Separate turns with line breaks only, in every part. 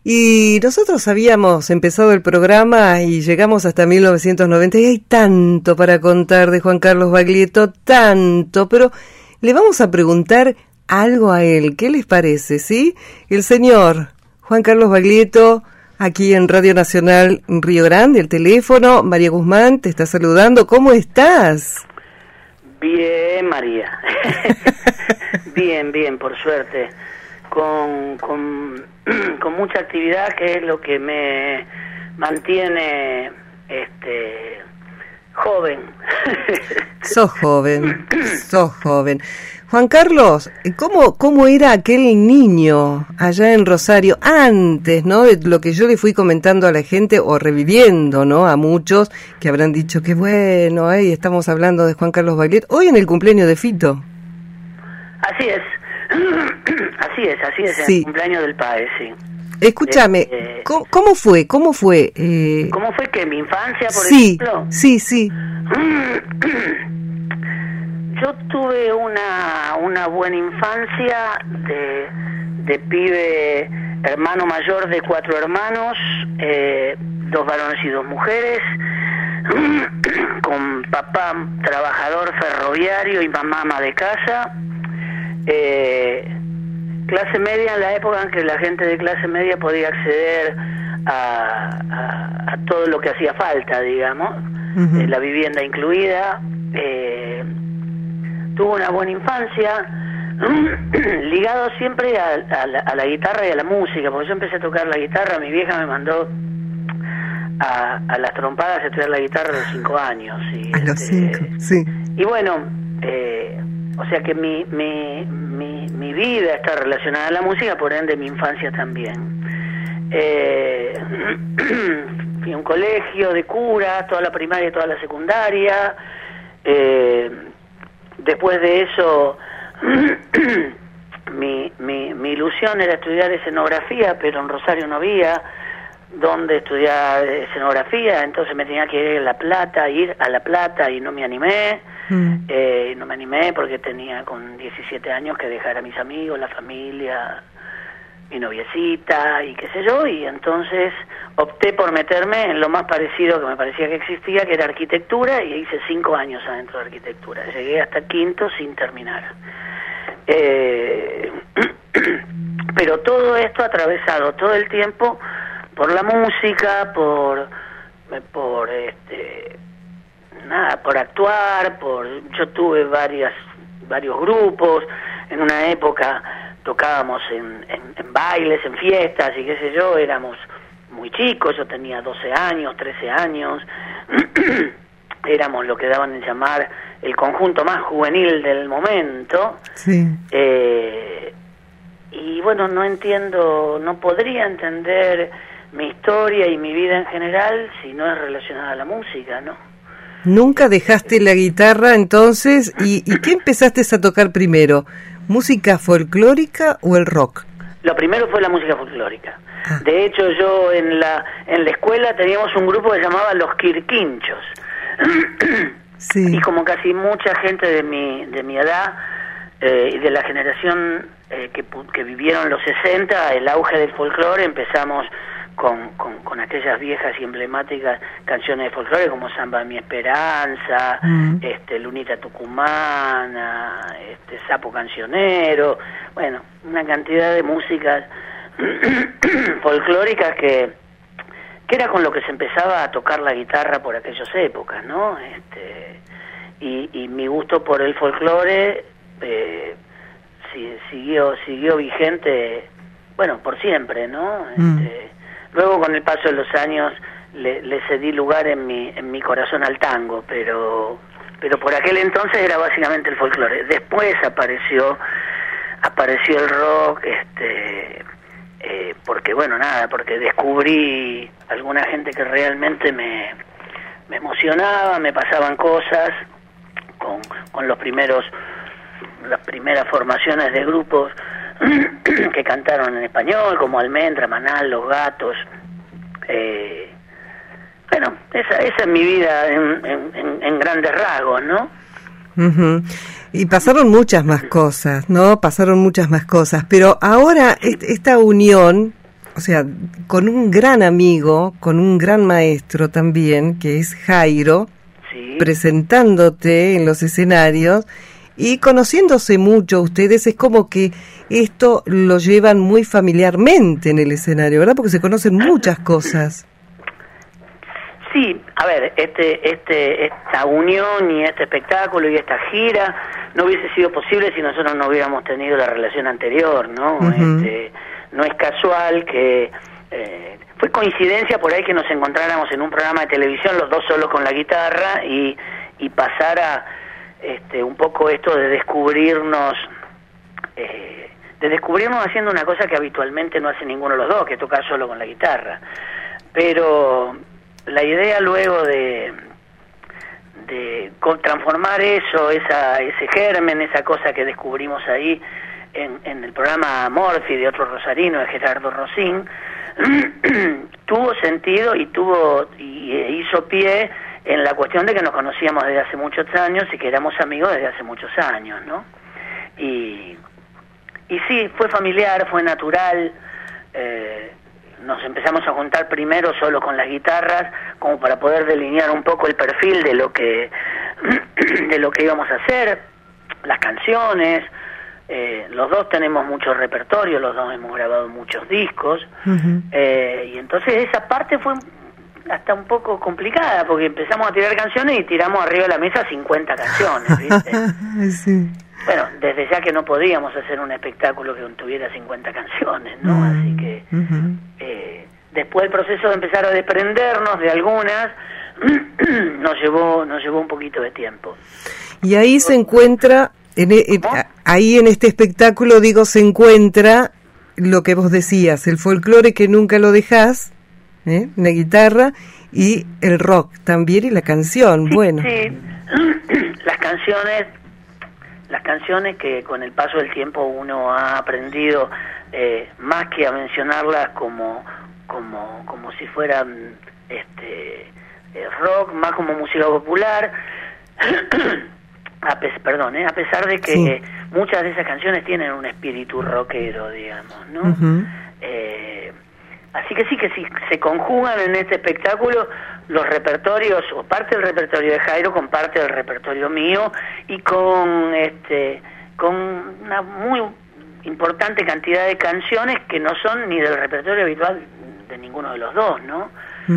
Y nosotros habíamos empezado el programa y llegamos hasta 1990 y hay tanto para contar de Juan Carlos Baglietto, tanto, pero le vamos a preguntar algo a él. ¿Qué les parece, sí? El señor Juan Carlos Baglietto, aquí en Radio Nacional Río Grande, el teléfono. María Guzmán te está saludando. ¿Cómo estás?
Bien, María. Bien, por suerte. Con mucha actividad, que es lo que me mantiene joven.
Sos joven. Juan Carlos, ¿cómo era aquel niño allá en Rosario antes, ¿no? De lo que yo le fui comentando a la gente o reviviendo, ¿no? A muchos que habrán dicho que bueno, ahí estamos hablando de Juan Carlos Baglietto. Hoy en el cumpleaños de Fito.
Así es,
sí.
El cumpleaños del padre, sí.
Escúchame, ¿cómo fue? ¿Cómo fue
que mi infancia, por ejemplo?
Sí.
Yo tuve una buena infancia de pibe, hermano mayor de 4 hermanos, 2 varones y 2 mujeres, con papá trabajador ferroviario y mamá ama de casa. Clase media, en la época en que la gente de clase media podía acceder a todo lo que hacía falta, digamos, la vivienda incluida. Tuve una buena infancia, ligado siempre a la guitarra y a la música, porque yo empecé a tocar la guitarra. Mi vieja me mandó a las trompadas a estudiar la guitarra a los 5 años. Y,
a los 5, sí.
Y bueno, o sea que mi vida está relacionada a la música, por ende mi infancia también. Fui a un colegio de curas, toda la primaria y toda la secundaria. Después de eso, mi ilusión era estudiar escenografía, pero en Rosario no había donde estudiar escenografía, entonces me tenía que ir a La Plata, y no me animé. No me animé porque tenía con 17 años que dejar a mis amigos, la familia, mi noviecita y qué sé yo, y entonces opté por meterme en lo más parecido que me parecía que existía, que era arquitectura, y hice 5 años adentro de arquitectura. Llegué hasta 5º sin terminar. Pero todo esto atravesado todo el tiempo por la música, por actuar, yo tuve varios grupos. En una época tocábamos en bailes, en fiestas y qué sé yo, éramos muy chicos, yo tenía 12 años, 13 años, éramos lo que daban en llamar el conjunto más juvenil del momento.
Sí.
Y bueno, no podría entender mi historia y mi vida en general si no es relacionada a la música, ¿no?
¿Nunca dejaste la guitarra entonces? ¿Y qué empezaste a tocar primero? ¿Música folclórica o el rock?
Lo primero fue la música folclórica. De hecho, yo en la escuela teníamos un grupo que se llamaba Los Quirquinchos.
Sí.
Y como casi mucha gente de mi edad y de la generación que vivieron los 60, el auge del folclore, empezamos con aquellas viejas y emblemáticas canciones de folclore como Samba de mi Esperanza, Lunita Tucumana, Sapo Cancionero, bueno, una cantidad de músicas folclóricas que era con lo que se empezaba a tocar la guitarra por aquellas épocas, ¿no? Y mi gusto por el folclore siguió vigente, bueno, por siempre, ¿no? Luego, con el paso de los años, le cedí lugar en mi corazón al tango, pero por aquel entonces era básicamente el folclore. Después apareció el rock, porque descubrí alguna gente que realmente me emocionaba, me pasaban cosas con las primeras formaciones de grupos que cantaron en español, como Almendra, Manal, Los Gatos. Bueno, esa es mi vida en grandes rasgos, ¿no?
Uh-huh. Y pasaron muchas más cosas, ¿no? Pero ahora esta unión, o sea, con un gran amigo, con un gran maestro también, que es Jairo,
Sí.
presentándote en los escenarios y conociéndose mucho ustedes, es como que esto lo llevan muy familiarmente en el escenario, ¿verdad? Porque se conocen muchas cosas.
Sí, a ver, esta unión y este espectáculo y esta gira no hubiese sido posible si nosotros no hubiéramos tenido la relación anterior, ¿no? No es casual que fue coincidencia por ahí que nos encontráramos en un programa de televisión los dos solos con la guitarra y pasara un poco esto de descubrirnos haciendo una cosa que habitualmente no hace ninguno de los dos, que es tocar solo con la guitarra. Pero la idea luego de transformar eso, ese germen, esa cosa que descubrimos ahí en el programa Morphy de otro rosarino, de Gerardo Rosín, tuvo sentido y hizo pie en la cuestión de que nos conocíamos desde hace muchos años y que éramos amigos desde hace muchos años, ¿no? Y sí, fue familiar, fue natural. Nos empezamos a juntar primero solo con las guitarras, como para poder delinear un poco el perfil de lo que íbamos a hacer, las canciones. Los dos tenemos mucho repertorio, los dos hemos grabado muchos discos, y entonces esa parte fue hasta un poco complicada, porque empezamos a tirar canciones y tiramos arriba de la mesa 50 canciones, ¿viste?
Sí.
Bueno, desde ya que no podíamos hacer un espectáculo que tuviera 50 canciones, ¿no? Así que después el proceso de empezar a desprendernos de algunas nos llevó un poquito de tiempo.
Y ahí se encuentra, ahí en este espectáculo, digo, se encuentra lo que vos decías, el folclore que nunca lo dejás, la guitarra, y el rock también, y la canción,
Sí,
bueno.
sí. Las canciones que con el paso del tiempo uno ha aprendido, más que a mencionarlas como si fueran rock, más como música popular, a pesar de que
Sí.
muchas de esas canciones tienen un espíritu rockero, digamos, ¿no? Así que sí, se conjugan en este espectáculo los repertorios, o parte del repertorio de Jairo con parte del repertorio mío, y con una muy importante cantidad de canciones que no son ni del repertorio habitual de ninguno de los dos, ¿no?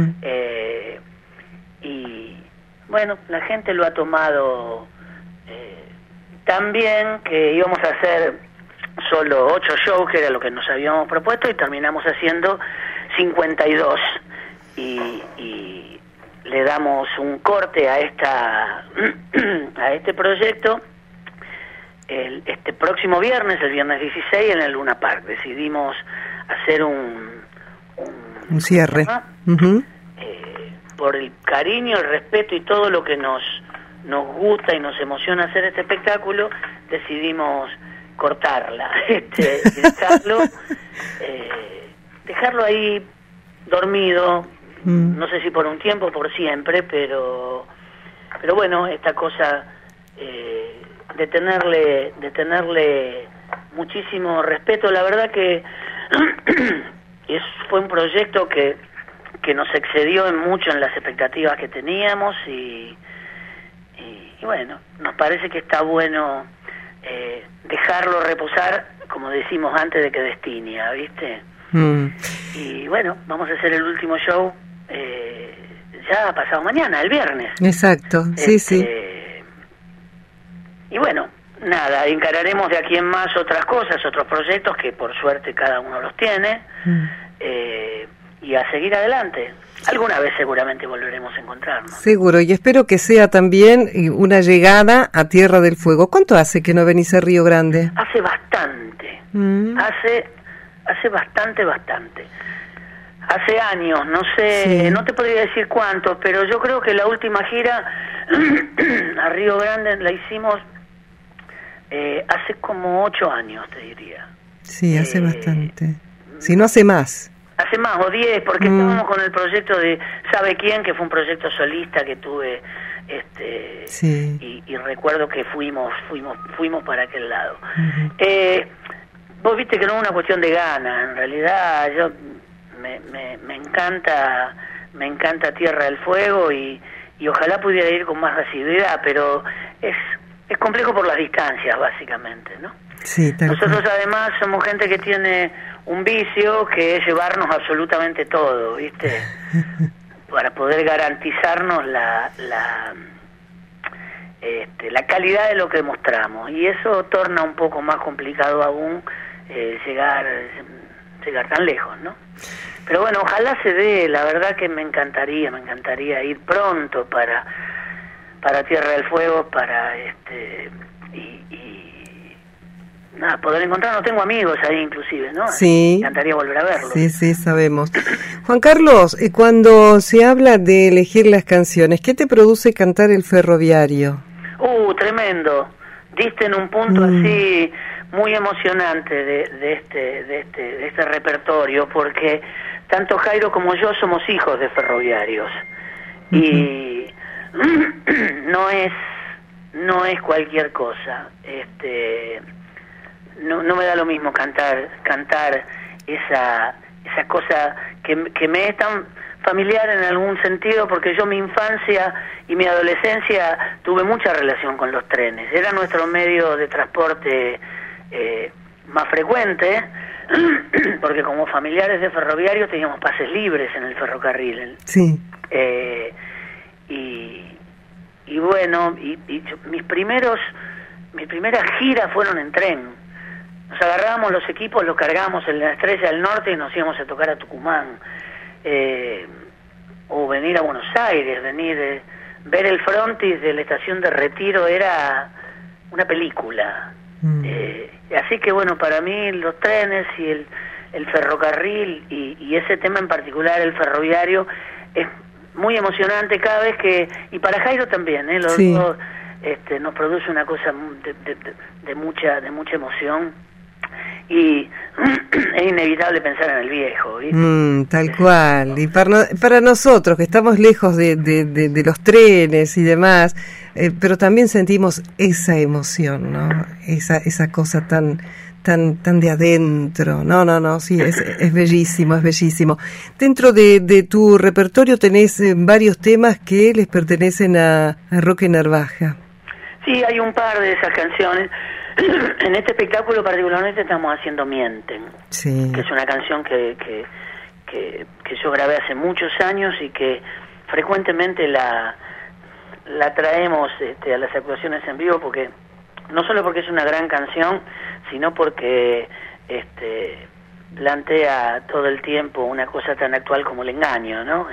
Y bueno, la gente lo ha tomado tan bien que íbamos a hacer solo 8 shows, que era lo que nos habíamos propuesto, y terminamos haciendo 52, y le damos un corte a este proyecto este próximo viernes, el viernes 16, en el Luna Park. Decidimos hacer un
cierre.
Por el cariño, el respeto y todo lo que nos gusta y nos emociona hacer este espectáculo, decidimos cortarla, dejarlo ahí dormido, no sé si por un tiempo o por siempre, pero bueno, esta cosa de tenerle muchísimo respeto. La verdad que fue un proyecto que nos excedió en mucho en las expectativas que teníamos, y bueno, nos parece que está bueno dejarlo reposar, como decimos antes de que destinia, ¿viste? Y bueno, vamos a hacer el último show ya pasado mañana, el viernes.
Exacto, sí.
Y bueno, nada, encararemos de aquí en más otras cosas, otros proyectos que por suerte cada uno los tiene, y a seguir adelante. Alguna vez seguramente volveremos a encontrarnos.
Seguro, y espero que sea también una llegada a Tierra del Fuego. ¿Cuánto hace que no venís a Río Grande?
Hace bastante, hace bastante. Hace años, no sé, no te podría decir cuántos, pero yo creo que la última gira a Río Grande la hicimos hace como 8 años, te diría.
Sí, hace bastante. Si no hace más.
Hace más, o 10, porque estábamos con el proyecto de ¿Sabe quién?, que fue un proyecto solista que tuve, y recuerdo que fuimos para aquel lado. Vos viste que no es una cuestión de ganas, en realidad yo me encanta Tierra del Fuego y ojalá pudiera ir con más asiduidad, pero es complejo por las distancias, básicamente, ¿no?
Sí,
nosotros además somos gente que tiene un vicio que es llevarnos absolutamente todo, ¿viste? Para poder garantizarnos la calidad de lo que mostramos, y eso torna un poco más complicado aún llegar tan lejos, ¿no? Pero bueno, ojalá se dé. La verdad que me encantaría ir pronto para Tierra del Fuego, para nada, poder encontrarnos. Tengo amigos ahí inclusive, ¿no?
Sí.
Me encantaría volver a verlos.
Sí, sabemos. Juan Carlos, cuando se habla de elegir las canciones, ¿qué te produce cantar El Ferroviario?
Tremendo. Diste en un punto así muy emocionante de este repertorio, porque tanto Jairo como yo somos hijos de ferroviarios. Y no es cualquier cosa. No me da lo mismo cantar esa cosa que me es tan familiar en algún sentido, porque yo mi infancia y mi adolescencia tuve mucha relación con los trenes. Era nuestro medio de transporte más frecuente, porque como familiares de ferroviarios teníamos pases libres en el ferrocarril.
Sí.
Y bueno, mis primeras giras fueron en tren. Nos agarrábamos los equipos, los cargábamos en la Estrella del Norte y nos íbamos a tocar a Tucumán, o venir a Buenos Aires, ver el frontis de la estación de Retiro era una película. Así que bueno, para mí los trenes y el ferrocarril y ese tema en particular, el ferroviario, es muy emocionante cada vez que, y para Jairo también, los dos nos produce una cosa de mucha emoción, y es inevitable pensar en el viejo, ¿viste?
Tal cual. Y para nosotros que estamos lejos de los trenes y demás, pero también sentimos esa emoción, ¿no? Esa cosa tan de adentro. No, sí, es bellísimo, es bellísimo. Dentro de tu repertorio tenés varios temas que les pertenecen a Roque Narvaja.
Sí, hay un par de esas canciones. En este espectáculo particularmente estamos haciendo Mienten,
sí,
que es una canción que yo grabé hace muchos años y que frecuentemente la traemos a las actuaciones en vivo, porque no solo porque es una gran canción, sino porque plantea todo el tiempo una cosa tan actual como el engaño, ¿no?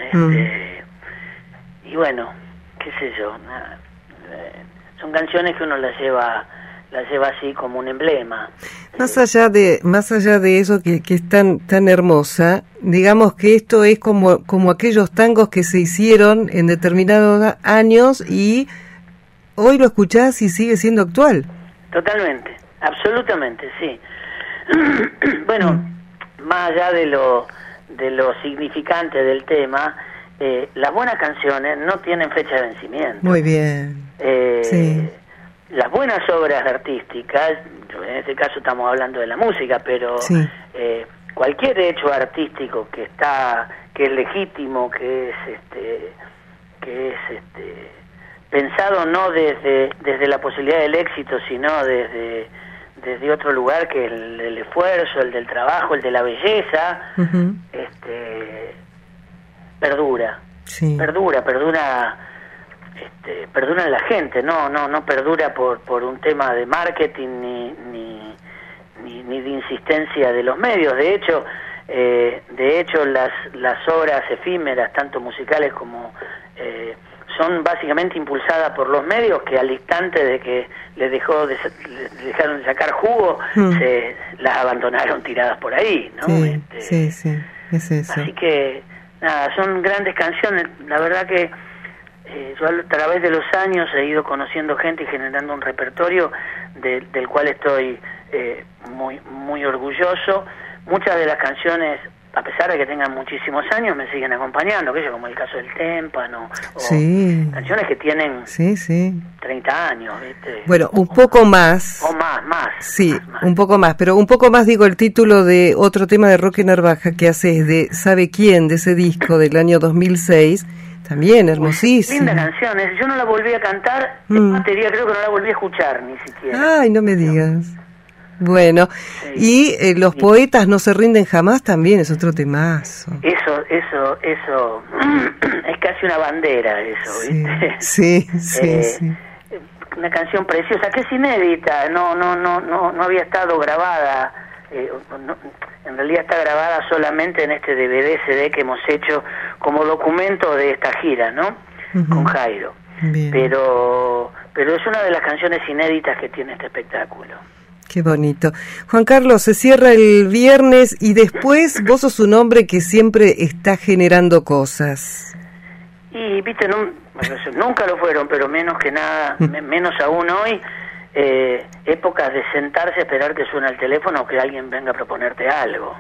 Y bueno, qué sé yo, son canciones que uno las lleva así como un emblema.
Más allá de eso que es tan hermosa, digamos que esto es como aquellos tangos que se hicieron en determinados años y hoy lo escuchás y sigue siendo actual.
Totalmente, absolutamente, sí. Bueno, más allá de lo significante del tema, las buenas canciones no tienen fecha de vencimiento.
Muy bien. Sí.
Las buenas obras artísticas, en este caso estamos hablando de la música, pero sí, cualquier hecho artístico que es legítimo, que es pensado no desde la posibilidad del éxito, sino desde otro lugar, que es el esfuerzo, el del trabajo, el de la belleza, perdura. Sí. Perdura en la gente, no perdura por un tema de marketing ni de insistencia de los medios. De hecho las obras efímeras, tanto musicales como son básicamente impulsadas por los medios, que al instante de que les dejaron de sacar jugo, las abandonaron tiradas por ahí, ¿no?
Sí, es eso.
Así que nada, son grandes canciones. La verdad que yo a través de los años he ido conociendo gente y generando un repertorio del cual estoy muy orgulloso. Muchas de las canciones a pesar de que tengan muchísimos años, me siguen acompañando, que como el caso del Témpano, o
sí,
canciones que tienen
sí, sí,
30 años, ¿viste?
Bueno, un poco más.
O más.
Sí,
más.
un poco más, pero un poco más, digo, el título de otro tema de Roque Narvaja que hace es de ¿Sabe quién? De ese disco del año 2006, también hermosísimo.
Linda canción, yo no la volví a cantar, en batería creo que no la volví a escuchar ni siquiera.
Ay, no me digas. Bueno,
sí.
Y Los poetas no se rinden jamás también es otro temazo.
Eso es casi una bandera, eso,
Sí,
¿viste?
sí.
Una canción preciosa que es inédita, no había estado grabada, en realidad está grabada solamente en este DVD CD que hemos hecho como documento de esta gira, ¿no? Con Jairo.
Bien.
Pero es una de las canciones inéditas que tiene este espectáculo.
Qué bonito. Juan Carlos, se cierra el viernes y después vos sos un hombre que siempre está generando cosas.
Y, viste, nunca lo fueron, pero menos que nada, menos aún hoy, épocas de sentarse a esperar que suene el teléfono o que alguien venga a proponerte algo.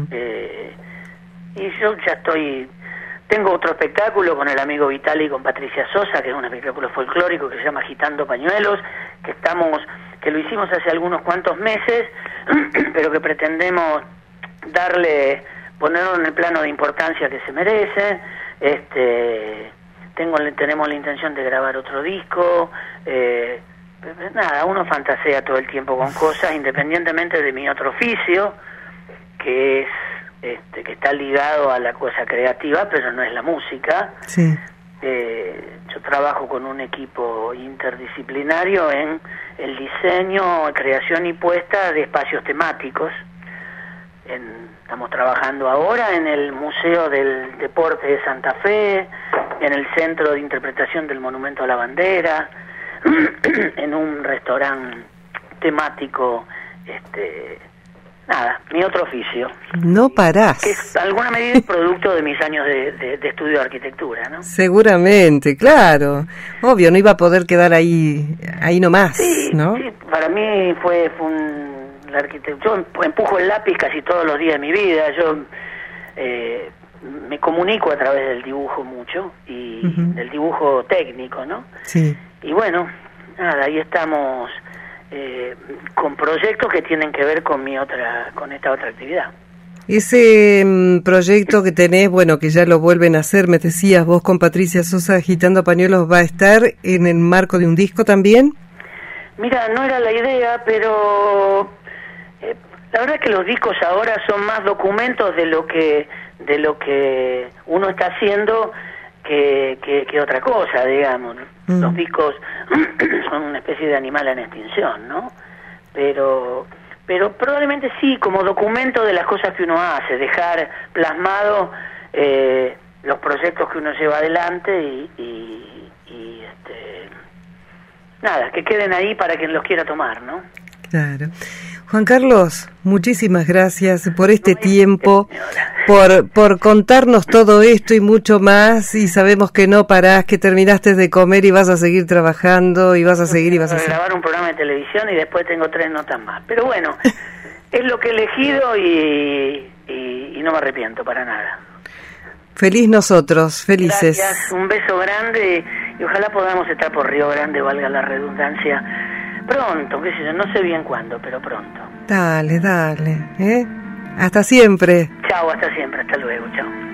Y yo ya tengo otro espectáculo con el amigo Vitali y con Patricia Sosa, que es un espectáculo folclórico que se llama Agitando Pañuelos, que lo hicimos hace algunos cuantos meses, pero que pretendemos ponerlo en el plano de importancia que se merece. Tenemos la intención de grabar otro disco. Nada, uno fantasea todo el tiempo con cosas, independientemente de mi otro oficio, que es que está ligado a la cosa creativa, pero no es la música.
Sí.
Yo trabajo con un equipo interdisciplinario en el diseño, creación y puesta de espacios temáticos. Estamos trabajando ahora en el Museo del Deporte de Santa Fe, en el Centro de Interpretación del Monumento a la Bandera, en un restaurante temático, nada, mi otro oficio.
No parás.
Que es alguna medida producto de mis años de estudio de arquitectura, ¿no?
Seguramente, claro. Obvio, no iba a poder quedar ahí nomás,
sí,
¿no?
Sí, para mí fue la arquitectura. Yo empujo el lápiz casi todos los días de mi vida. Yo me comunico a través del dibujo mucho y del dibujo técnico, ¿no?
Sí.
Y bueno, nada, ahí estamos con proyectos que tienen que ver con esta otra actividad.
Ese proyecto que tenés, bueno, que ya lo vuelven a hacer, me decías vos con Patricia Sosa Agitando Pañuelos, ¿va a estar en el marco de un disco también?
Mira, no era la idea, pero la verdad es que los discos ahora son más documentos de lo que uno está haciendo que otra cosa, digamos. Los discos son una especie de animal en extinción, ¿no? Pero probablemente sí, como documento de las cosas que uno hace, dejar plasmado los proyectos que uno lleva adelante y nada, que queden ahí para quien los quiera tomar, ¿no?
Claro. Juan Carlos, muchísimas gracias por este tiempo, por contarnos todo esto y mucho más, y sabemos que no parás, que terminaste de comer y vas a seguir trabajando y vas a seguir y vas a
grabar un programa de televisión y después tengo 3 notas más, pero bueno, es lo que he elegido y no me arrepiento para nada.
Feliz nosotros, felices.
Gracias, un beso grande y ojalá podamos estar por Río Grande, valga la redundancia, pronto, qué sé yo, no sé bien cuándo, pero pronto.
Dale, hasta siempre.
Chao, hasta siempre, hasta luego, chao.